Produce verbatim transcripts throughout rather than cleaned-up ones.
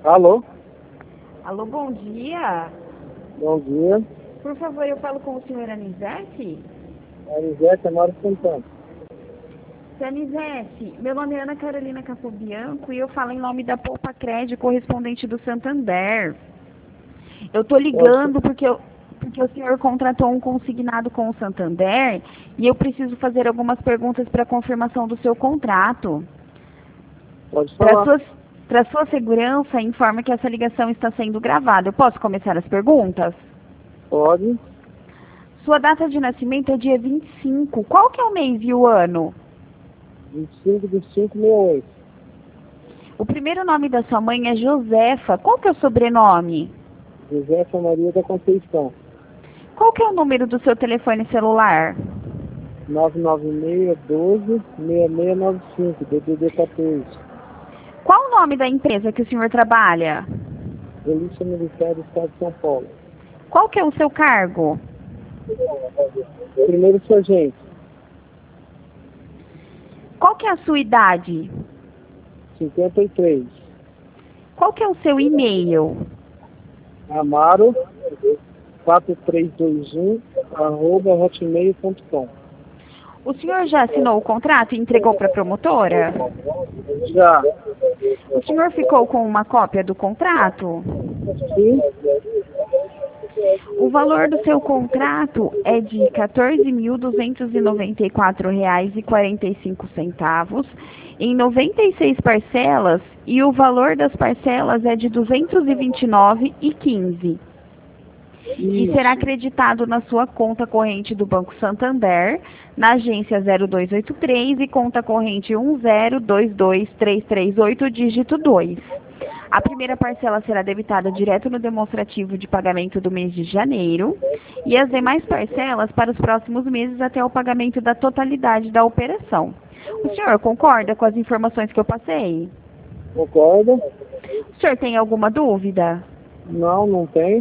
Alô? Alô, bom dia. Bom dia. Por favor, eu falo com o senhor Anizete? Arizete, Amaro Santana. Senhor Anizete, meu nome é Ana Carolina Capobianco e eu falo em nome da Poupa Crédito, correspondente do Santander. Eu tô ligando porque, eu, porque o senhor contratou um consignado com o Santander e eu preciso fazer algumas perguntas para confirmação do seu contrato. Pode Para falar. sua, para sua segurança, informa que essa ligação está sendo gravada. Eu posso começar as perguntas? Pode. Sua data de nascimento é dia vinte e cinco. Qual que é o mês e o ano? vinte e cinco de cinco sessenta e oito. O primeiro nome da sua mãe é Josefa. Qual que é o sobrenome? Josefa Maria da Conceição. Qual que é o número do seu telefone celular? nove nove seis, doze, seis seis nove cinco, D D D quatorze. Qual o nome da empresa que o senhor trabalha? Polícia Militar do Estado de São Paulo. Qual que é o seu cargo? Primeiro sargento. Qual que é a sua idade? cinquenta e três. Qual que é o seu e-mail? Amaro quatro três dois um arroba hotmail ponto com. O senhor já assinou o contrato e entregou para a promotora? Já. O senhor ficou com uma cópia do contrato? Sim. O valor do seu contrato é de quatorze mil duzentos e noventa e quatro reais e quarenta e cinco centavos em noventa e seis parcelas e o valor das parcelas é de duzentos e vinte e nove reais e quinze centavos. E será acreditado na sua conta corrente do Banco Santander, na agência zero dois oito três e conta corrente um zero dois dois três três oito, dígito dois. A primeira parcela será debitada direto no demonstrativo de pagamento do mês de janeiro e as demais parcelas para os próximos meses até o pagamento da totalidade da operação. O senhor concorda com as informações que eu passei? Concordo? O senhor tem alguma dúvida? Não, não tem.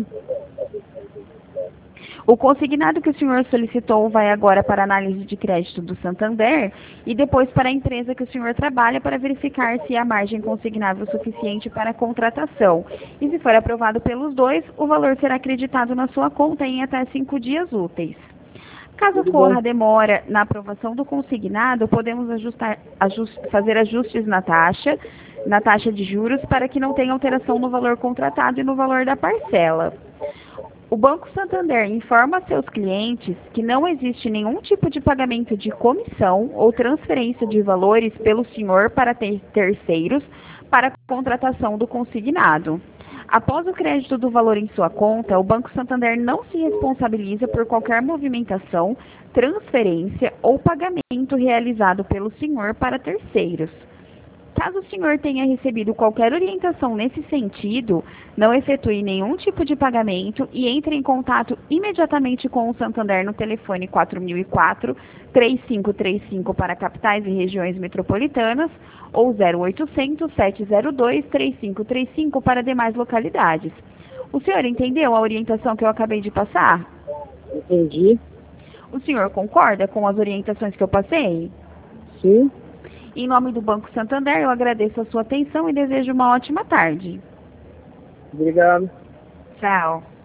O consignado que o senhor solicitou vai agora para a análise de crédito do Santander e depois para a empresa que o senhor trabalha para verificar se há margem consignável suficiente para a contratação. E se for aprovado pelos dois, o valor será acreditado na sua conta em até cinco dias úteis. Caso Tudo ocorra bem. demora na aprovação do consignado, podemos ajustar, ajust, fazer ajustes na taxa, na taxa de juros para que não tenha alteração no valor contratado e no valor da parcela. O Banco Santander informa a seus clientes que não existe nenhum tipo de pagamento de comissão ou transferência de valores pelo senhor para ter terceiros para a contratação do consignado. Após o crédito do valor em sua conta, o Banco Santander não se responsabiliza por qualquer movimentação, transferência ou pagamento realizado pelo senhor para terceiros. Caso o senhor tenha recebido qualquer orientação nesse sentido, não efetue nenhum tipo de pagamento e entre em contato imediatamente com o Santander no telefone quatro mil e quatro, três cinco três cinco para capitais e regiões metropolitanas ou zero oitocentos, sete zero dois, três cinco três cinco para demais localidades. O senhor entendeu a orientação que eu acabei de passar? Entendi. O senhor concorda com as orientações que eu passei? Sim. Em nome do Banco Santander, eu agradeço a sua atenção e desejo uma ótima tarde. Obrigado. Tchau.